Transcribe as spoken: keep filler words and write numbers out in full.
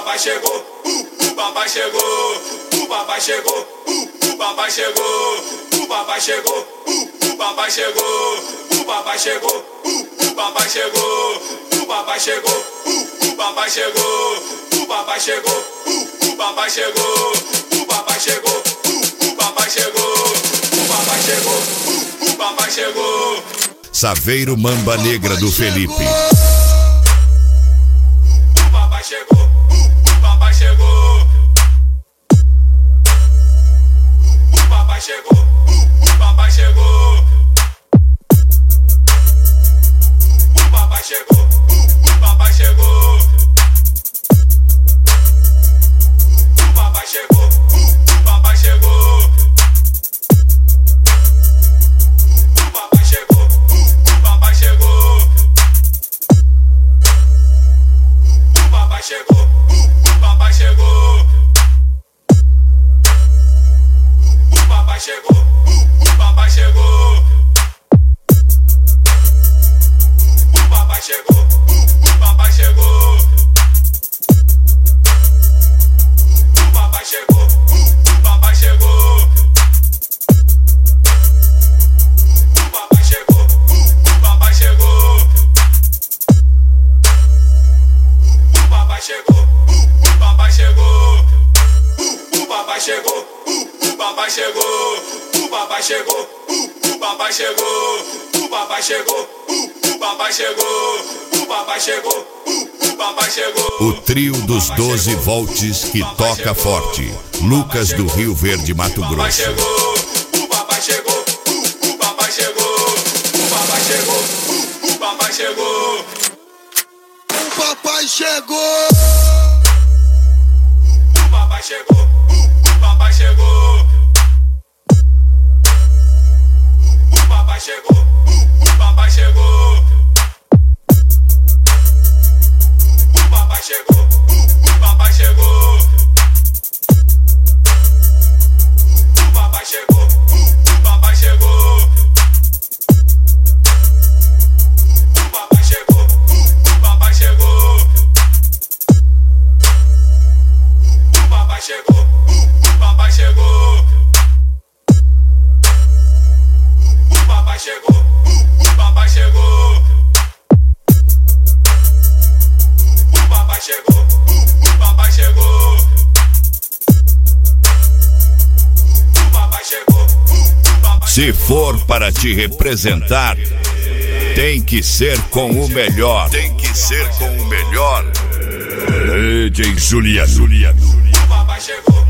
papai chegou, uh, o papai chegou, o papai chegou, uh, o papai chegou, o papai chegou, uh, o papai chegou, o papai chegou, uh, o papai chegou, o papai chegou, uh, o papai chegou, o papai chegou, uh, o papai chegou, o papai chegou, uh, o papai chegou, o papai chegou, uh, o papai chegou. Saveiro Mamba Negra do Felipe. O papai chegou, o papai chegou. O papai chegou, o papai chegou. O papai chegou, o papai chegou. O papai chegou, o papai chegou. O papai chegou, o papai chegou. O papai chegou, o papai chegou. O papai chegou, o papai chegou. O papai chegou, o papai chegou. O papai chegou, o papai chegou. O papai chegou, o papai chegou. O papai chegou, o papai chegou. O papai chegou, o papai chegou. O papai chegou, o papai chegou. O papai chegou, o papai chegou. O papai chegou, o papai chegou. O trio dos doze volts que toca forte. Lucas do Rio Verde, Mato Grosso. O papai chegou, o papai chegou. O papai chegou, o papai chegou. O papai chegou. O papai chegou, o papai chegou. O papai chegou, o papai chegou. O papai chegou, o papai chegou. O papai chegou, o papai chegou. O papai chegou, o papai chegou. O papai chegou, o papai chegou. O papai chegou, o papai chegou. O papai chegou, o papai chegou. O papai chegou, o papai. Se for para te representar, tem que ser com o melhor. Tem que ser com o melhor. D J Juliano. O papai chegou.